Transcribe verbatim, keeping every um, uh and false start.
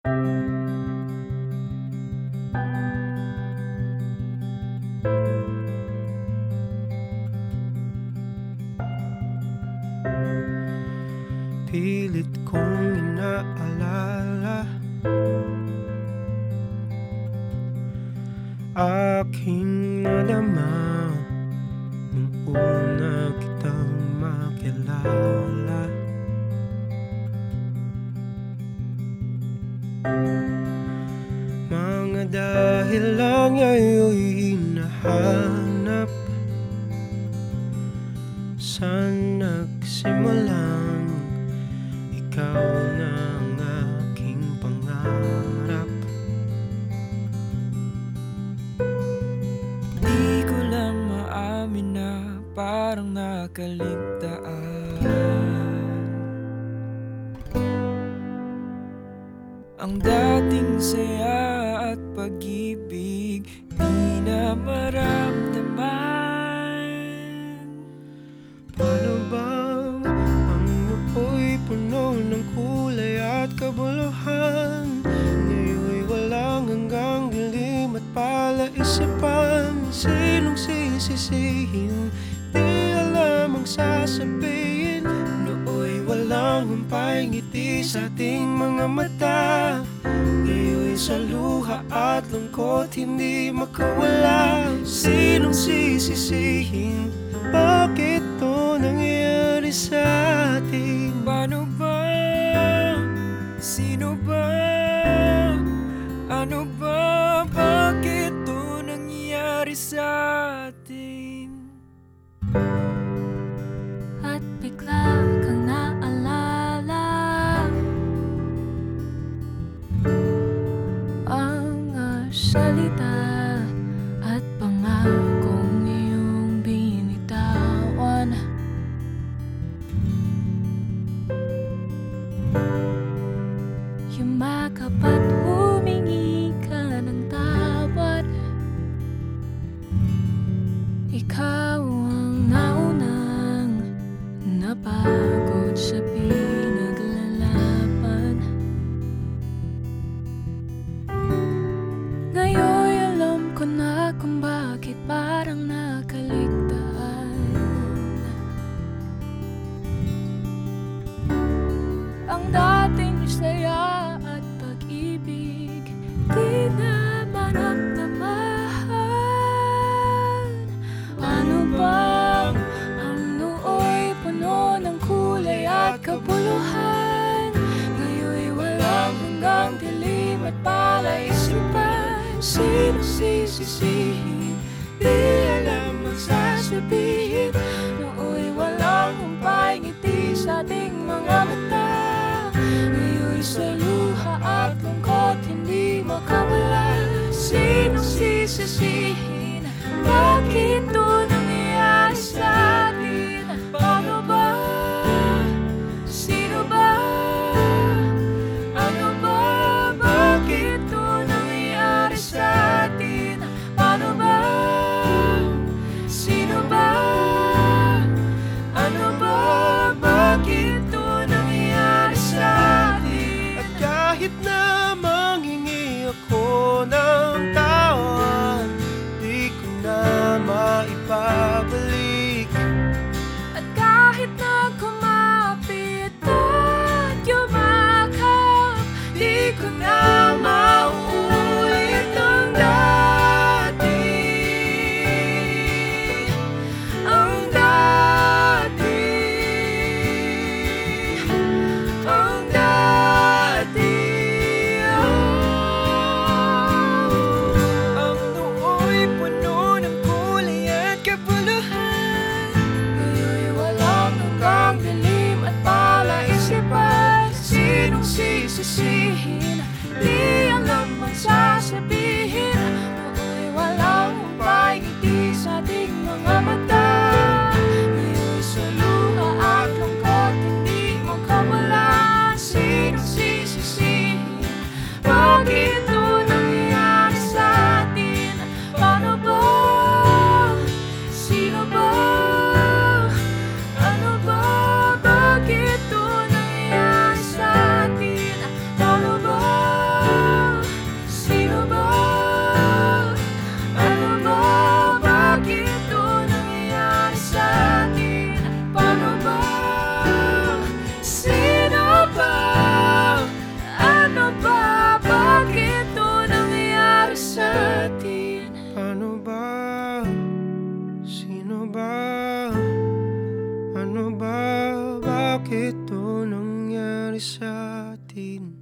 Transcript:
Pilit kong inaalala aking nadama nung una kitang makilala. Mga dahilan ngayon'y hinahanap saan nagsimulang ikaw na ang aking pangarap. Di ko lang maamin na parang nakaligtaan ang dating saya at pag-ibig di na maramdaman. Paano bang ang ako'y puno ng kulay at kabuluhan, ngayon'y walang hanggang dilim at palaisipan. Sinong sisisihin, di alam ang sasabihin. Nooy walang humpay ngiti sa ating mga mata, ngayon'y sa luha at lungkot hindi makawala. Sinong sisisihin, bakit to nangyari sa atin? Paano ba? Sino ba? Ano ba? Bakit to nangyari sa atin? At bigla kang naalala ang uh, salita at pangakong iyong binitawan. Yumakap at humingi ka ng tawad. Ikaw ang naunang napagod sa pinaglalaban. Ngayon'y alam ko na kung bakit parang nakaligtaan ang dating saya at pag-ibig di na maramdaman. Ano bang ang nooy puno ng kulay at kabuluhan, ngayon'y walang hanggang dilim at palaisipan. Sino sisisihin, di alam ang sasabihin. Nooy walang humpay ngiti sa ating mga mata, ngayon'y sa luha at lungkot hindi makawala. Sino sisisihin, bakit to nangyari sa atin? Paano ba? Sino ba? Ano ba? Bakit to nangyari sa atin? Paano ba? Sino ba? Ano ba? Bakit to nangyari sa atin? At kahit na manghingi ako ng tawad, di ko na maipabalik. At kahit na kumapit at yumakap, di ko na mauulit ang dati. Ang dati. Ang dati. Ang nooy puno ng kulay at kabuluhan, Ngayon'y walang hanggang dilim at palaisipan. Sinong sisisihin, di alam ang sasabihin. Nooy walang humpay ngiti sa ating mga mata, ngayon'y sa luha at lungkot hindi makawala. Sinong sisisihin, bakit to nangyari sa atin? Paano ba? Sino ba? Ano ba? Bakit to nangyari sa atin? Paano ba? Ano ba? Bakit to nangyari sa atin?